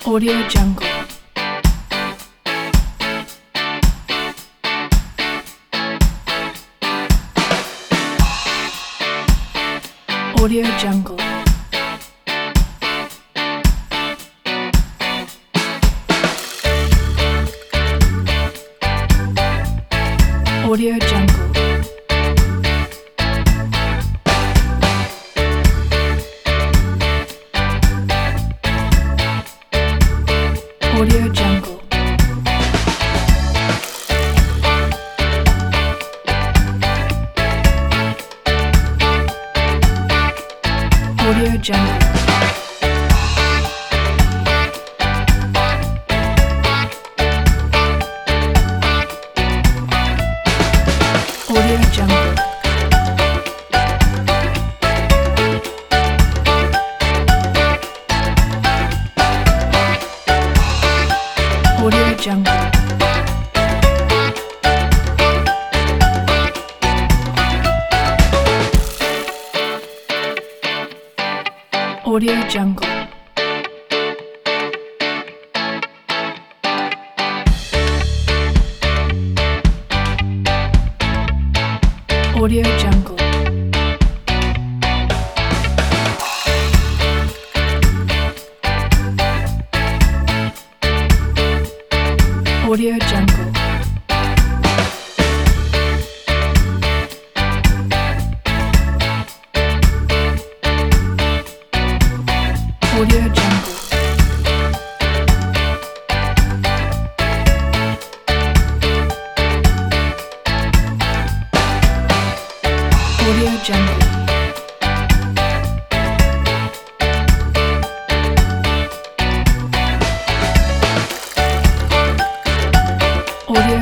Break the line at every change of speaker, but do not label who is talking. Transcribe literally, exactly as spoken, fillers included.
Audio Jungle. Audio Jungle. Audio Jungle. Audio Jungle. Audio Jungle. Audio Jungle. Audio Jungle. Audio Jungle. Audio Jungle. Audio Jungle. Audio Jungle. Audio Jungle. Audio